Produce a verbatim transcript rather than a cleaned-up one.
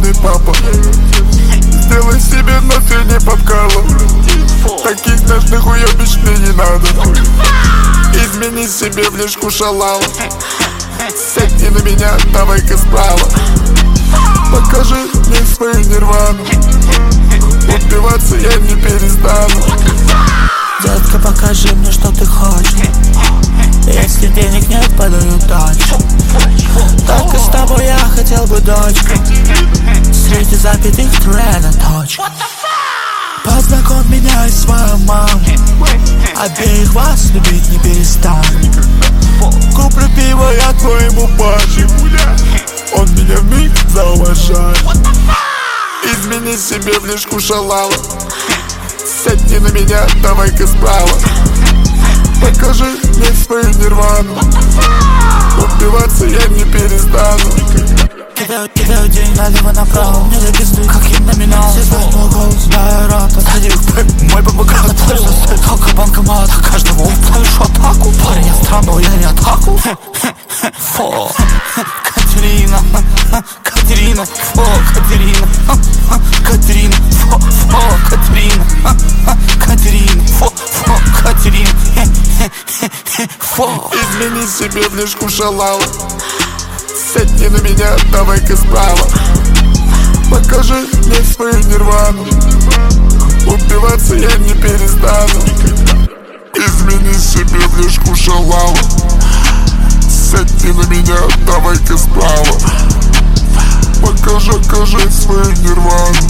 мамин папа. Сделай себе, но ты не подкала. Таких нежных уебищ мне не надо. Измени себе в лишку шалава. Сядь на меня, давай-ка справа. Покажи мне свою нирвану. Убиваться я не перестану. Детка, покажи мне, что ты хочешь. Если денег нет, подаю дачу. Только с тобой я хотел бы дочку. Среди запятых трена точка. Познакомь меня и свою маму. Обеих вас любить не перестану. Куплю пиво я твоему папе. Он меня вмиг зауважает. Измени себе в лишку шалава. Сядь на меня, давай-ка справа. Покажи мне свою нирвану. Убиваться я не перестану. Кидаю, кидаю день налево направо. Мне до пизды, как им номинал. Все знают мой голос, да, я рад. Сзади мой бабагат. Только банкомат. Каждого уплывшу атаку. Парень, я странного, я не атаку. Фо, Катерина, Катерина, фо, Катерина, Катерина, фо, фо, Катерина, Катерина, фо, фо, Катерина, фо. Измени себе в лишку шалава. Сядь на меня, давай-ка справа. Покажи мне свою нирвану. Убиваться я не перестану. Измени себе в лишку шалава. Сядь на меня, давай-ка справа. Покажи, покажи свою нирвану.